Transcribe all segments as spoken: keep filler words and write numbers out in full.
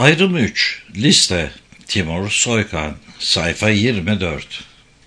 Ayrım üç. Liste. Timur Soykan. Sayfa yirmi dört.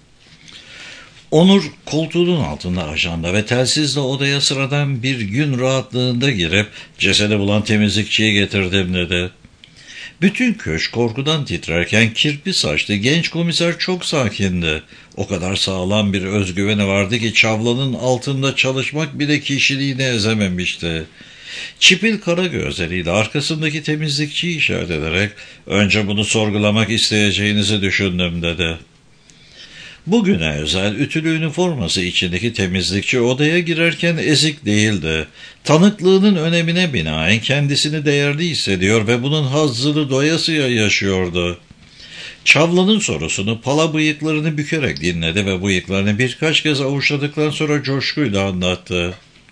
Onur koltuğunun altında ajanda ve telsizle odaya sıradan bir gün rahatlığında girip cesedi bulan temizlikçiye getirdim dedi. Bütün köşk korkudan titrerken kirpi saçlı genç komiser çok sakindi. O kadar sağlam bir özgüveni vardı ki Çavlan'ın altında çalışmak bile kişiliğini ezememişti. Çipil kara gözleriyle arkasındaki temizlikçiyi işaret ederek önce bunu sorgulamak isteyeceğinizi düşündüm dedi. Bugüne özel ütülü üniforması içindeki temizlikçi odaya girerken ezik değildi. Tanıklığının önemine binaen kendisini değerli hissediyor ve bunun hazzını doyasıya yaşıyordu. Çavlan'ın sorusunu pala bıyıklarını bükerek dinledi ve bıyıklarını birkaç kez avuçladıktan sonra coşkuyla anlattı.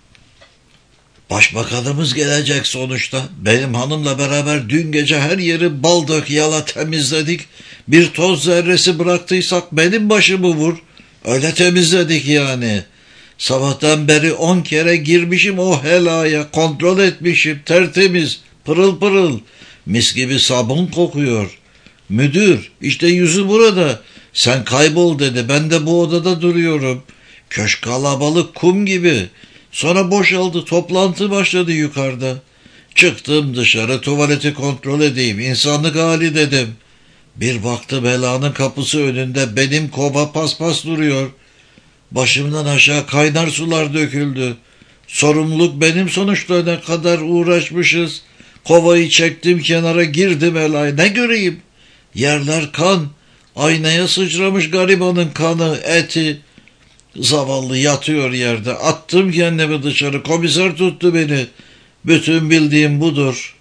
Başbakanımız gelecek sonuçta. Benim hanımla beraber dün gece her yeri bal dök yala temizledik. Bir toz zerresi bıraktıysak benim başımı vur. Öyle temizledik yani. Sabahtan beri on kere girmişim o helaya, kontrol etmişim, tertemiz, pırıl pırıl. Mis gibi sabun kokuyor. Müdür, işte yüzü burada. Sen kaybol dedi, ben de bu odada duruyorum. Köşk kalabalık, kum gibi. Sonra boşaldı, toplantı başladı yukarıda. Çıktım dışarı, tuvaleti kontrol edeyim, insanlık hali dedim. Bir baktı belanın kapısı önünde benim kova paspas duruyor. Başımdan aşağı kaynar sular döküldü. Sorumluluk benim sonuçta, ne kadar uğraşmışız. Kovayı çektim kenara, girdim helaya, ne göreyim? Yerler kan, aynaya sıçramış garibanın kanı, eti. Zavallı yatıyor yerde. Attım kendimi dışarı. Komiser tuttu beni. Bütün bildiğim budur.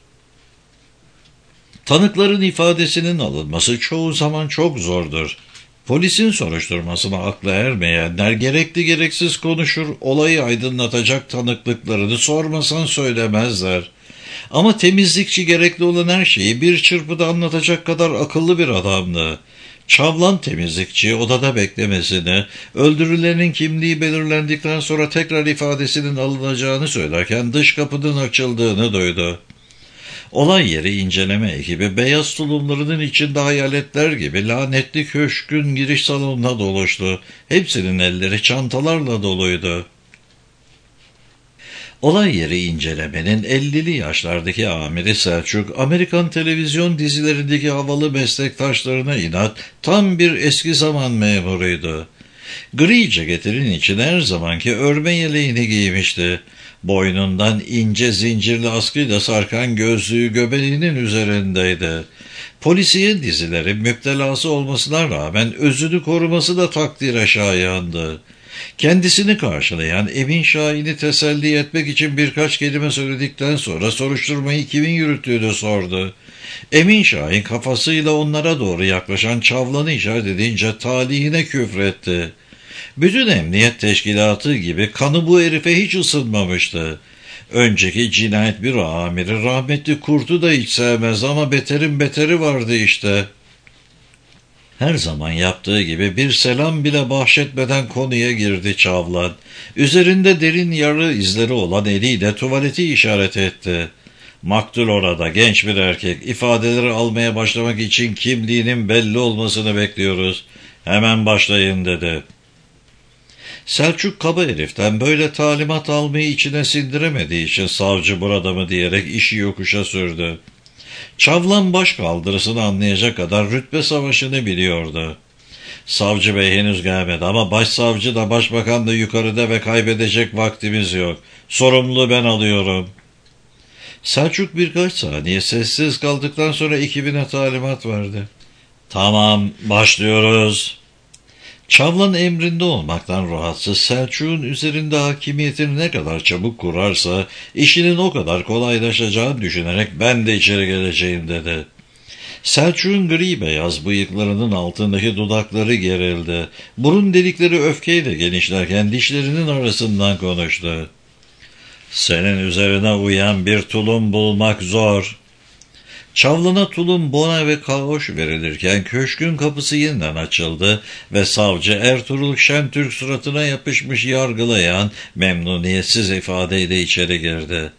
Tanıkların ifadesinin alınması çoğu zaman çok zordur. Polisin soruşturmasına akla ermeyenler gerekli gereksiz konuşur, olayı aydınlatacak tanıklıklarını sormasan söylemezler. Ama temizlikçi gerekli olan her şeyi bir çırpıda anlatacak kadar akıllı bir adamdı. Çavlan temizlikçi odada beklemesini, öldürülenin kimliği belirlendikten sonra tekrar ifadesinin alınacağını söylerken dış kapının açıldığını duydu. Olay yeri inceleme ekibi beyaz tulumlarının içinde hayaletler gibi lanetli köşkün giriş salonuna doluştu. Hepsinin elleri çantalarla doluydu. Olay yeri incelemenin ellili yaşlardaki amiri Selçuk, Amerikan televizyon dizilerindeki havalı meslektaşlarına inat tam bir eski zaman memuruydu. Gri ceketinin içine her zamanki örme yeleğini giymişti. Boynundan ince zincirli askıyla sarkan gözlüğü göbeğinin üzerindeydi. Polisiye dizileri müptelası olmasına rağmen özünü koruması da takdire şayandı. Kendisini karşılayan Emin Şahin'i teselli etmek için birkaç kelime söyledikten sonra soruşturmayı kimin yürüttüğünü sordu. Emin Şahin kafasıyla onlara doğru yaklaşan Çavlan'ı işaret edince talihine küfretti. Bütün emniyet teşkilatı gibi kanı bu herife hiç ısınmamıştı. Önceki cinayet büro amiri rahmetli Kurt'u da hiç sevmez ama beterin beteri vardı işte. Her zaman yaptığı gibi bir selam bile bahşetmeden konuya girdi Çavlan. Üzerinde derin yarı izleri olan eliyle tuvaleti işaret etti. Maktul orada, genç bir erkek. İfadeleri almaya başlamak için kimliğinin belli olmasını bekliyoruz. Hemen başlayın dedi. Selçuk kaba heriften böyle talimat almayı içine sindiremediği için savcı burada mı diyerek işi yokuşa sürdü. Çavlan baş kaldırısını anlayacak kadar rütbe savaşını biliyordu. Savcı bey henüz gelmedi ama başsavcı da başbakan da yukarıda ve kaybedecek vaktimiz yok. Sorumluluğu ben alıyorum. Selçuk birkaç saniye sessiz kaldıktan sonra ekibine talimat verdi. Tamam, başlıyoruz. Çavlan emrinde olmaktan rahatsız, Selçuk'un üzerinde hakimiyetini ne kadar çabuk kurarsa işinin o kadar kolaylaşacağını düşünerek ben de içeri geleceğim dedi. Selçuk'un gri beyaz bıyıklarının altındaki dudakları gerildi. Burun delikleri öfkeyle genişlerken dişlerinin arasından konuştu. Senin üzerine uyan bir tulum bulmak zor. Çavlan'a tulum, bona ve kaoş verilirken köşkün kapısı yeniden açıldı ve savcı Ertuğrul Şentürk suratına yapışmış yargılayan memnuniyetsiz ifadeyle içeri girdi.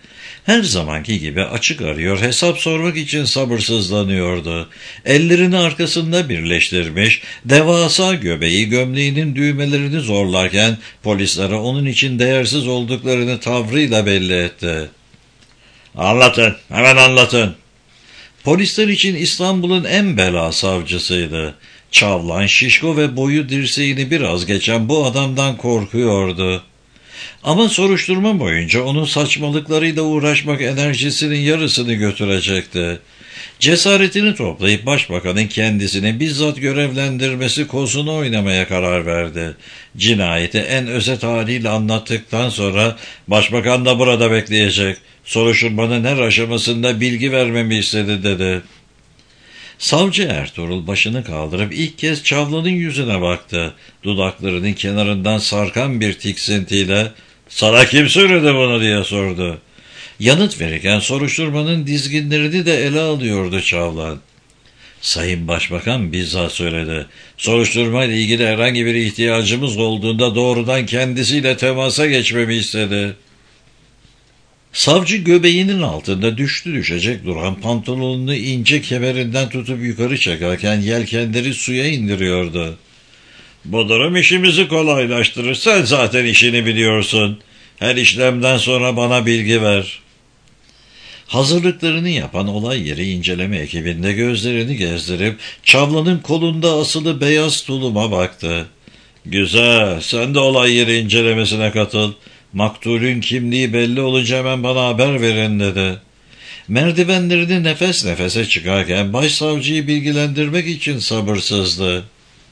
Her zamanki gibi açık arıyor, hesap sormak için sabırsızlanıyordu. Ellerini arkasında birleştirmiş, devasa göbeği gömleğinin düğmelerini zorlarken polislere onun için değersiz olduklarını tavrıyla belli etti. "Anlatın, hemen anlatın." Polisler için İstanbul'un en bela savcısıydı. Çavlan, şişko ve boyu dirseğini biraz geçen bu adamdan korkuyordu. Ama soruşturma boyunca onun saçmalıklarıyla uğraşmak enerjisinin yarısını götürecekti. Cesaretini toplayıp başbakanın kendisini bizzat görevlendirmesi kozunu oynamaya karar verdi. Cinayeti en özet haliyle anlattıktan sonra "Başbakan da burada bekleyecek. Soruşturmanın her aşamasında bilgi vermemi istedi" dedi. Savcı Ertuğrul başını kaldırıp ilk kez Çavlan'ın yüzüne baktı. Dudaklarının kenarından sarkan bir tiksintiyle "Sana kim söyledi bunu?" diye sordu. Yanıt verirken soruşturmanın dizginlerini de ele alıyordu Çavlan. "Sayın Başbakan bizzat söyledi. Soruşturma ile ilgili herhangi bir ihtiyacımız olduğunda doğrudan kendisiyle temasa geçmemi istedi." Savcı göbeğinin altında düştü düşecek duran pantolonunu ince kemerinden tutup yukarı çekerken yelkenleri suya indiriyordu. "Bu durum işimizi kolaylaştırır. Sen zaten işini biliyorsun. Her işlemden sonra bana bilgi ver." Hazırlıklarını yapan olay yeri inceleme ekibinde gözlerini gezdirip Çavlan'ın kolunda asılı beyaz tuluma baktı. "Güzel, sen de olay yeri incelemesine katıl. Maktulün kimliği belli olunca hemen bana haber verin" dedi. Merdivenlerini nefes nefese çıkarken başsavcıyı bilgilendirmek için sabırsızdı.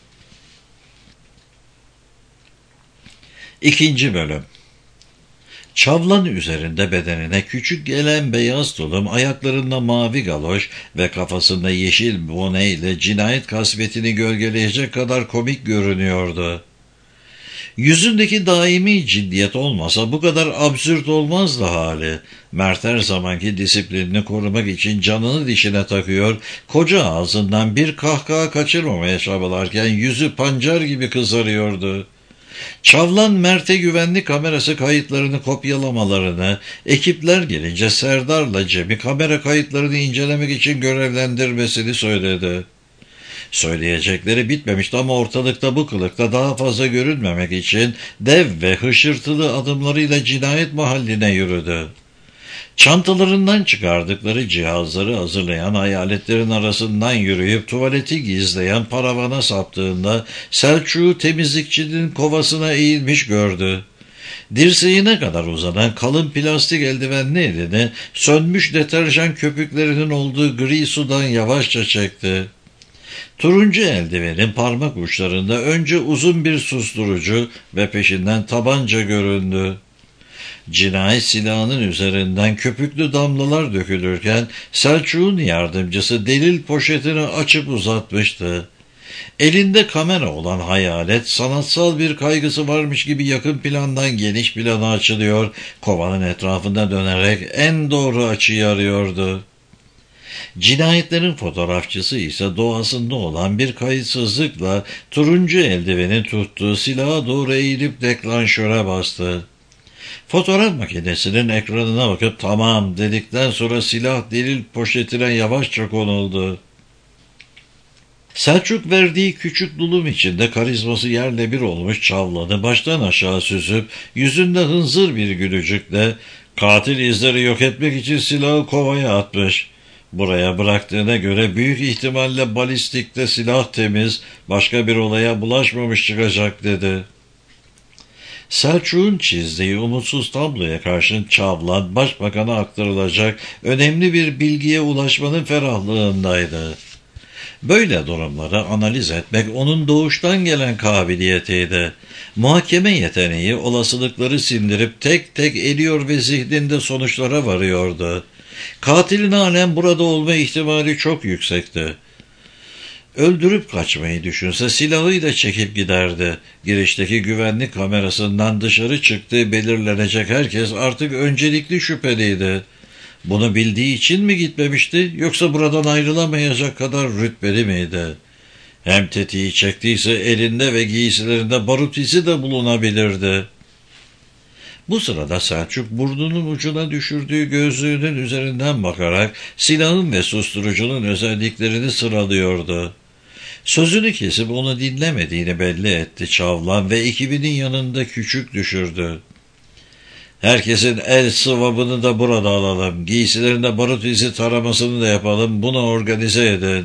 İkinci bölüm. Çavlan üzerinde bedenine küçük gelen beyaz tulum, ayaklarında mavi galoş ve kafasında yeşil bone ile cinayet kasvetini gölgeleyecek kadar komik görünüyordu. Yüzündeki daimi ciddiyet olmasa bu kadar absürt olmazdı hali. Mert her zamanki disiplinini korumak için canını dişine takıyor, koca ağzından bir kahkaha kaçırmamaya çabalarken yüzü pancar gibi kızarıyordu. Çavlan Mert'e güvenlik kamerası kayıtlarını kopyalamalarını, ekipler gelince Serdar'la Cem'i kamera kayıtlarını incelemek için görevlendirmesini söyledi. Söyleyecekleri bitmemişti ama ortalıkta bu kılıkta daha fazla görünmemek için dev ve hışırtılı adımlarıyla cinayet mahalline yürüdü. Çantalarından çıkardıkları cihazları hazırlayan hayaletlerin arasından yürüyüp tuvaleti gizleyen paravana saptığında Selçuk'u temizlikçinin kovasına eğilmiş gördü. Dirseğine kadar uzanan kalın plastik eldivenli elini sönmüş deterjan köpüklerinin olduğu gri sudan yavaşça çekti. Turuncu eldivenin parmak uçlarında önce uzun bir susturucu ve peşinden tabanca göründü. Cinayet silahının üzerinden köpüklü damlalar dökülürken Selçuk'un yardımcısı delil poşetini açıp uzatmıştı. Elinde kamera olan hayalet sanatsal bir kaygısı varmış gibi yakın plandan geniş plana açılıyor, kovanın etrafında dönerek en doğru açıyı arıyordu. Cinayetlerin fotoğrafçısı ise doğasında olan bir kayıtsızlıkla turuncu eldivenin tuttuğu silaha doğru eğilip deklanşöre bastı. Fotoğraf makinesinin ekranına bakıp "tamam" dedikten sonra silah delil poşetine yavaşça konuldu. Selçuk verdiği küçük dulum içinde karizması yerle bir olmuş Çavlan'ı baştan aşağı süzüp yüzünde hınzır bir gülücükle "Katil izleri yok etmek için silahı kovaya atmış. Buraya bıraktığına göre büyük ihtimalle balistikte silah temiz, başka bir olaya bulaşmamış çıkacak" dedi. Selçuk'un çizdiği umutsuz tabloya karşın Çavlan, başbakana aktarılacak önemli bir bilgiye ulaşmanın ferahlığındaydı. Böyle durumları analiz etmek onun doğuştan gelen kabiliyetiydi. Muhakeme yeteneği olasılıkları sindirip tek tek eliyor ve zihninde sonuçlara varıyordu. Katilin halen burada olma ihtimali çok yüksekti. Öldürüp kaçmayı düşünse silahıyla çekip giderdi. Girişteki güvenlik kamerasından dışarı çıktığı belirlenecek herkes artık öncelikli şüpheliydi. Bunu bildiği için mi gitmemişti, yoksa buradan ayrılamayacak kadar rütbeli miydi? Hem tetiği çektiyse elinde ve giysilerinde barut izi de bulunabilirdi. Bu sırada Selçuk burnunun ucuna düşürdüğü gözlüğünün üzerinden bakarak silahın ve susturucunun özelliklerini sıralıyordu. Sözünü kesip onu dinlemediğini belli etti Çavlan ve ekibinin yanında küçük düşürdü. Herkesin el sıvabını da burada alalım. Giysilerinde barut izi taramasını da yapalım. Bunu organize edin.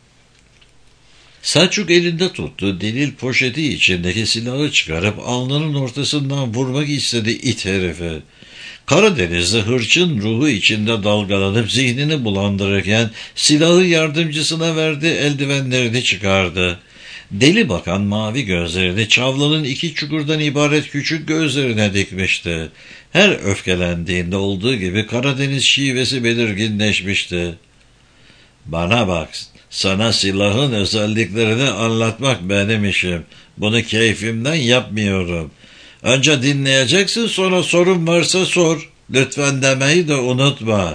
Selçuk elinde tuttu. Delil poşeti içindeki silahı çıkarıp alnının ortasından vurmak istedi it herifi. Karadenizli hırçın ruhu içinde dalgalanıp zihnini bulandırırken silahı yardımcısına verdi, eldivenlerini çıkardı. Deli bakan mavi gözlerini Çavlan'ın iki çukurdan ibaret küçük gözlerine dikmişti. Her öfkelendiğinde olduğu gibi Karadeniz şivesi belirginleşmişti. "Bana bak, sana silahın özelliklerini anlatmak benim işim. Bunu keyfimden yapmıyorum. Önce dinleyeceksin, sonra sorun varsa sor. Lütfen demeyi de unutma."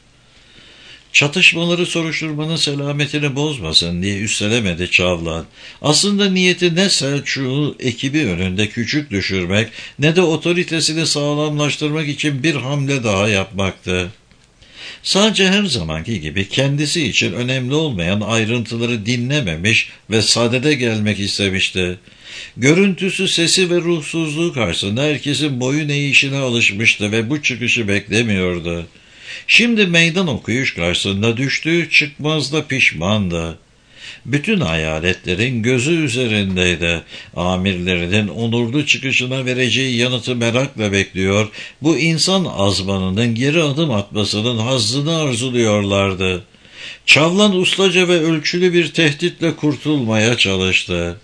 Çatışmaları soruşturmanın selametini bozmasın diye üstelemedi Çavlan. Aslında niyeti ne Selçuk'u ekibi önünde küçük düşürmek ne de otoritesini sağlamlaştırmak için bir hamle daha yapmaktı. Sadece her zamanki gibi kendisi için önemli olmayan ayrıntıları dinlememiş ve sadede gelmek istemişti. Görüntüsü, sesi ve ruhsuzluğu karşısında herkesin boyun eğişine alışmıştı ve bu çıkışı beklemiyordu. Şimdi meydan okuyuş karşısında düştüğü çıkmazda pişmandı. Bütün hayaletlerin gözü üzerindeydi. Amirlerinin onurlu çıkışına vereceği yanıtı merakla bekliyor, bu insan azmanının geri adım atmasının hazzını arzuluyorlardı. Çavlan ustaca ve ölçülü bir tehditle kurtulmaya çalıştı.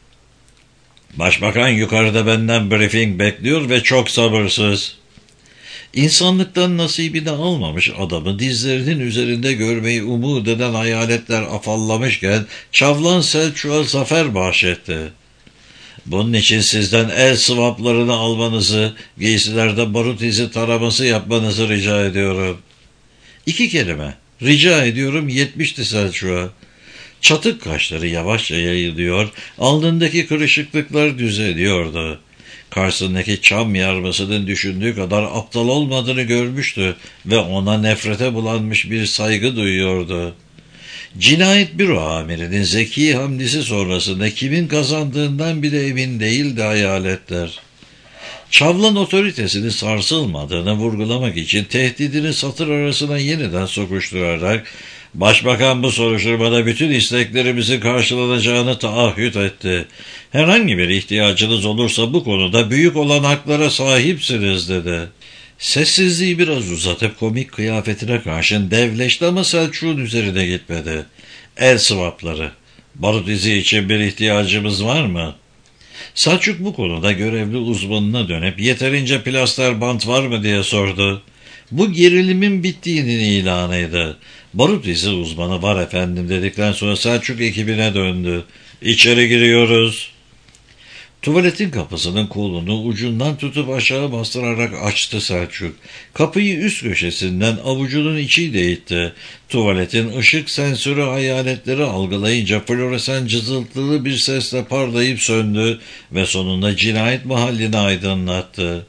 "Başbakan yukarıda benden briefing bekliyor ve çok sabırsız." İnsanlıktan nasibini almamış adamı dizlerinin üzerinde görmeyi umut eden hayaletler afallamışken Çavlan Selçuk'a zafer bahşetti. "Bunun için sizden el sıvaplarını almanızı, giysilerde barut izi taraması yapmanızı rica ediyorum." İki kelime, rica ediyorum, yetmişti Selçuk'a. Çatık kaşları yavaşça yayılıyor, alnındaki kırışıklıklar düzeliyordu. Karşısındaki çam yarmasının düşündüğü kadar aptal olmadığını görmüştü ve ona nefrete bulanmış bir saygı duyuyordu. Cinayet büro amirinin zeki hamlesi sonrasında kimin kazandığından bile emin değildi hayaletler. Çavlan otoritesinin sarsılmadığını vurgulamak için tehdidini satır arasına yeniden sokuşturarak "Başbakan bu soruşturmada bütün isteklerimizin karşılanacağını taahhüt etti. Herhangi bir ihtiyacınız olursa bu konuda büyük olanaklara sahipsiniz," dedi. Sessizliği biraz uzatıp komik kıyafetine karşın devleşti ama Selçuk'un üzerine gitmedi. "El sıvapları. Barut izi için bir ihtiyacımız var mı?" Selçuk bu konuda görevli uzmanına dönüp "Yeterince plaster bant var mı?" diye sordu. Bu gerilimin bittiğinin ilanıydı. Barut izi uzmanı "Var efendim," dedikten sonra Selçuk ekibine döndü. "İçeri giriyoruz." Tuvaletin kapısının kolunu ucundan tutup aşağı bastırarak açtı Selçuk. Kapıyı üst köşesinden avucunun içiyle itti. Tuvaletin ışık sensörü hayaletleri algılayınca floresan cızıltılı bir sesle parlayıp söndü ve sonunda cinayet mahallini aydınlattı.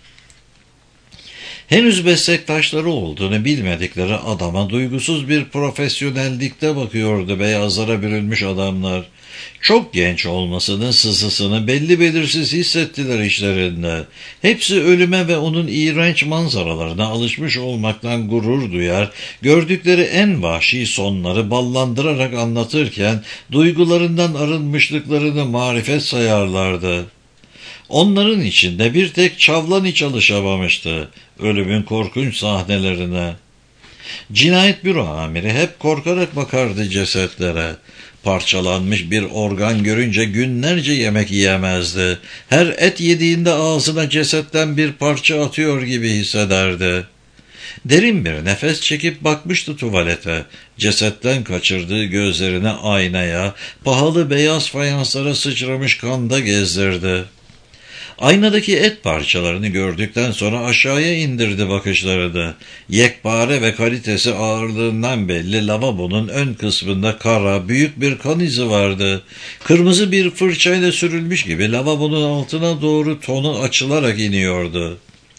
Henüz meslektaşları olduğunu bilmedikleri adama duygusuz bir profesyonellikte bakıyordu beyazlara bürünmüş adamlar. Çok genç olmasının sızısını belli belirsiz hissettiler içlerinde. Hepsi ölüme ve onun iğrenç manzaralarına alışmış olmaktan gurur duyar, gördükleri en vahşi sonları ballandırarak anlatırken duygularından arınmışlıklarını marifet sayarlardı. Onların içinde bir tek Çavlan hiç alışamamıştı ölümün korkunç sahnelerine. Cinayet büro amiri hep korkarak bakardı cesetlere. Parçalanmış bir organ görünce günlerce yemek yiyemezdi. Her et yediğinde ağzına cesetten bir parça atıyor gibi hissederdi. Derin bir nefes çekip bakmıştı tuvalete. Cesetten kaçırdığı gözlerini aynaya, pahalı beyaz fayanslara sıçramış kanda gezdirdi. Aynadaki et parçalarını gördükten sonra aşağıya indirdi bakışlarını. Yekpare ve kalitesi ağırlığından belli lavabonun ön kısmında kara, büyük bir kan izi vardı. Kırmızı bir fırçayla sürülmüş gibi lavabonun altına doğru tonu açılarak iniyordu.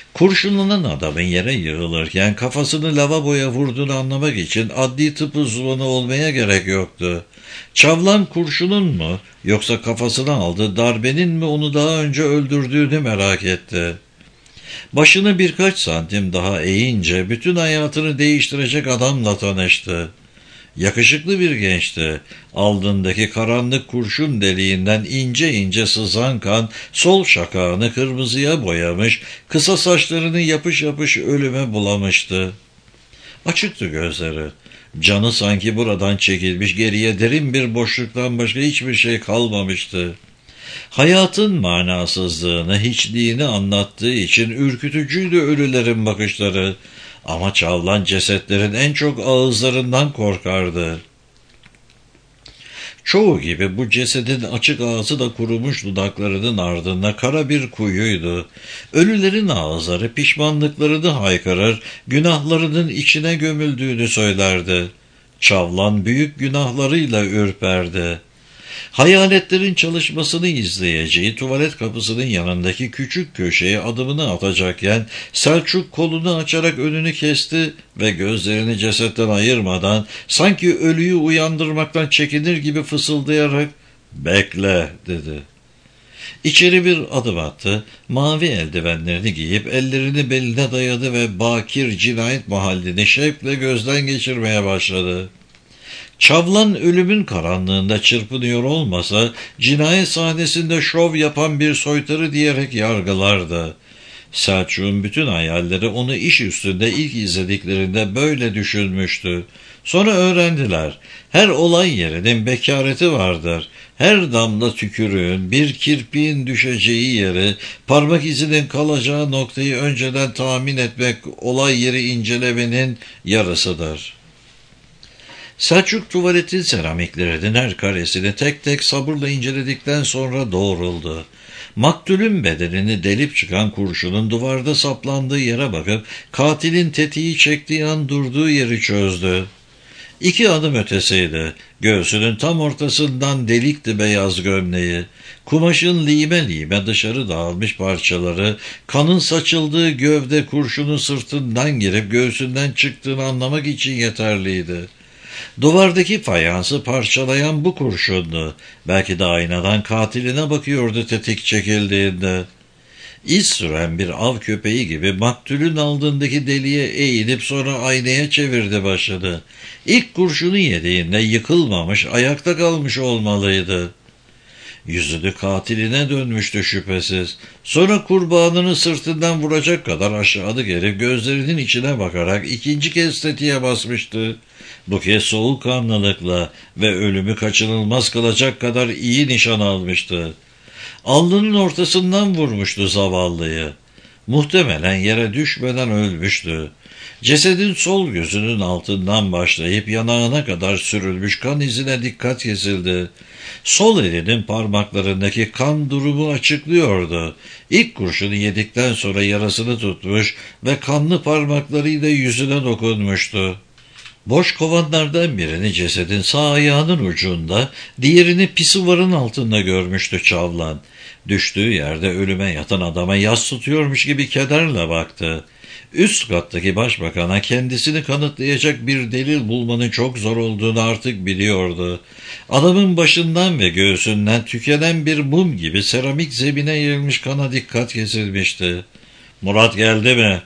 Kurşunlanan adamın yere yığılırken kafasını lavaboya vurduğunu anlamak için adli tıp uzmanı olmaya gerek yoktu. Çavlan kurşunun mu yoksa kafasına aldığı darbenin mi onu daha önce öldürdüğünü merak etti. Başını birkaç santim daha eğince bütün hayatını değiştirecek adamla tanıştı. Yakışıklı bir gençti. Alnındaki karanlık kurşun deliğinden ince ince sızan kan sol şakağını kırmızıya boyamış, kısa saçlarını yapış yapış ölüme bulamıştı. Açıktı gözleri. Canı sanki buradan çekilmiş, geriye derin bir boşluktan başka hiçbir şey kalmamıştı. Hayatın manasızlığını, hiçliğini anlattığı için ürkütücüydü ölülerin bakışları. Ama Çavlan cesetlerin en çok ağızlarından korkardı. Çoğu gibi bu cesedin açık ağzı da kurumuş dudaklarının ardında kara bir kuyuydu. Ölülerin ağızları pişmanlıklarını haykırır, günahlarının içine gömüldüğünü söylerdi. Çavlan büyük günahlarıyla ürperdi. Hayaletlerin çalışmasını izleyeceği tuvalet kapısının yanındaki küçük köşeye adımını atacakken Selçuk kolunu açarak önünü kesti ve gözlerini cesetten ayırmadan sanki ölüyü uyandırmaktan çekinir gibi fısıldayarak "Bekle" dedi. İçeri bir adım attı, mavi eldivenlerini giyip ellerini beline dayadı ve bakir cinayet mahallini şevkle gözden geçirmeye başladı. Çavlan ölümün karanlığında çırpınıyor olmasa cinayet sahnesinde şov yapan bir soytarı diyerek yargılardı. Selçuk'un bütün hayalleri onu iş üstünde ilk izlediklerinde böyle düşünmüştü. Sonra öğrendiler. Her olay yerinin bekareti vardır. Her damla tükürüğün, bir kirpiğin düşeceği yeri, parmak izinin kalacağı noktayı önceden tahmin etmek olay yeri incelemenin yarısıdır. Selçuk tuvaletin seramiklerinin her karesini tek tek sabırla inceledikten sonra doğruldu. Maktulün bedenini delip çıkan kurşunun duvarda saplandığı yere bakıp katilin tetiği çektiği an durduğu yeri çözdü. İki adım ötesiydi. Göğsünün tam ortasından delikti beyaz gömleği. Kumaşın lime lime dışarı dağılmış parçaları, kanın saçıldığı gövde kurşunun sırtından girip göğsünden çıktığını anlamak için yeterliydi. Duvardaki fayansı parçalayan bu kurşundu. Belki de aynadan katiline bakıyordu tetik çekildiğinde. İz süren bir av köpeği gibi maktulün aldığındaki deliğe eğilip sonra aynaya çevirdi başladı. İlk kurşunu yediğinde yıkılmamış, ayakta kalmış olmalıydı. Yüzünü katiline dönmüştü şüphesiz. Sonra kurbanını sırtından vuracak kadar aşağıda gelip gözlerinin içine bakarak ikinci kez tetiğe basmıştı. Bu kez soğukkanlılıkla ve ölümü kaçınılmaz kılacak kadar iyi nişan almıştı. Alnının ortasından vurmuştu zavallıyı. Muhtemelen yere düşmeden ölmüştü. Cesedin sol gözünün altından başlayıp yanağına kadar sürülmüş kan izine dikkat kesildi. Sol elinin parmaklarındaki kan durumu açıklıyordu. İlk kurşunu yedikten sonra yarasını tutmuş ve kanlı parmaklarıyla yüzüne dokunmuştu. Boş kovanlardan birini cesedin sağ ayağının ucunda, diğerini pisuvarın altında görmüştü Çavlan. Düştüğü yerde ölüme yatan adama yas tutuyormuş gibi kederle baktı. Üst kattaki başbakana kendisini kanıtlayacak bir delil bulmanın çok zor olduğunu artık biliyordu. Adamın başından ve göğsünden tükenen bir mum gibi seramik zemine yayılmış kana dikkat kesilmişti. "Murat geldi mi?"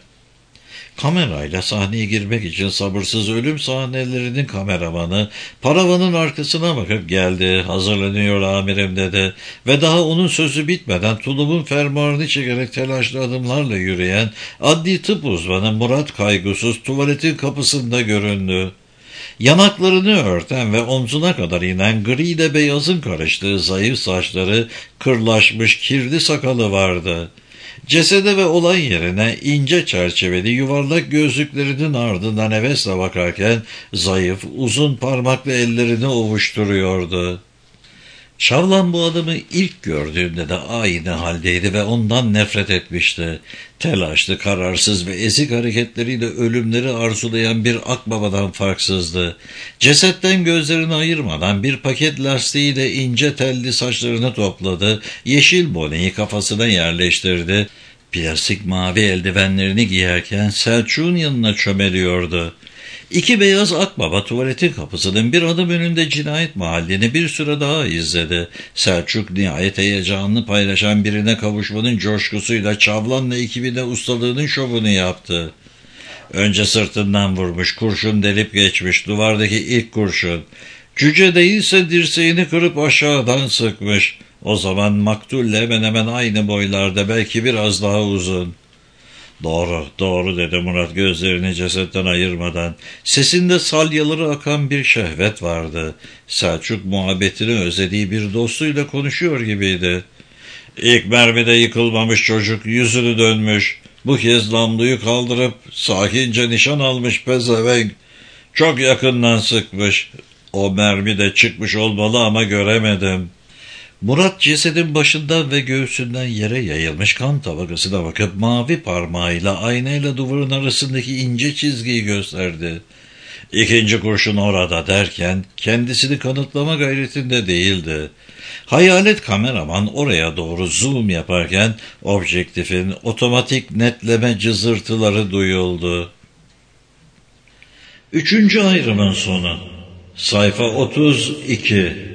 Kamerayla sahneye girmek için sabırsız ölüm sahnelerinin kameramanı paravanın arkasına bakıp "Geldi, hazırlanıyor amirim" dedi ve daha onun sözü bitmeden tulumun fermuarını çekerek telaşlı adımlarla yürüyen adli tıp uzmanı Murat kaygısız tuvaletin kapısında göründü. Yanaklarını örten ve omzuna kadar inen gri ile beyazın karıştığı zayıf saçları, kırlaşmış kirli sakalı vardı. Cesede ve olay yerine ince çerçeveli yuvarlak gözlüklerinin ardından hevesle bakarken zayıf, uzun parmaklı ellerini ovuşturuyordu. Çavlan bu adamı ilk gördüğünde de aynı haldeydi ve ondan nefret etmişti. Telaşlı, kararsız ve ezik hareketleriyle ölümleri arzulayan bir akbabadan farksızdı. Cesetten gözlerini ayırmadan bir paket lastiğiyle ince telli saçlarını topladı, yeşil boneyi kafasına yerleştirdi. Plastik mavi eldivenlerini giyerken Selçuk'un yanına çömeliyordu. İki beyaz akbaba tuvaletin kapısının bir adım önünde cinayet mahallini bir süre daha izledi. Selçuk nihayet heyecanını paylaşan birine kavuşmanın coşkusuyla Çavlan'la ekibine ustalığının şovunu yaptı. Önce sırtından vurmuş, kurşun delip geçmiş, duvardaki ilk kurşun. Cüce değilse dirseğini kırıp aşağıdan sıkmış. O zaman maktulle hemen hemen aynı boylarda, belki biraz daha uzun. Doğru, doğru dedi Murat gözlerini cesetten ayırmadan. Sesinde salyaları akan bir şehvet vardı. Selçuk muhabbetini özlediği bir dostuyla konuşuyor gibiydi. İlk mermide yıkılmamış çocuk, yüzünü dönmüş. Bu kez namluyu kaldırıp sakince nişan almış pezevenk. Çok yakından sıkmış. O mermi de çıkmış olmalı ama göremedim. Murat cesedin başından ve göğsünden yere yayılmış kan tabakasına bakıp mavi parmağıyla aynayla duvarın arasındaki ince çizgiyi gösterdi. İkinci kurşun orada derken kendisini kanıtlama gayretinde değildi. Hayalet kameraman oraya doğru zoom yaparken objektifin otomatik netleme cızırtıları duyuldu. Üçüncü ayrımın sonu. Sayfa otuz iki.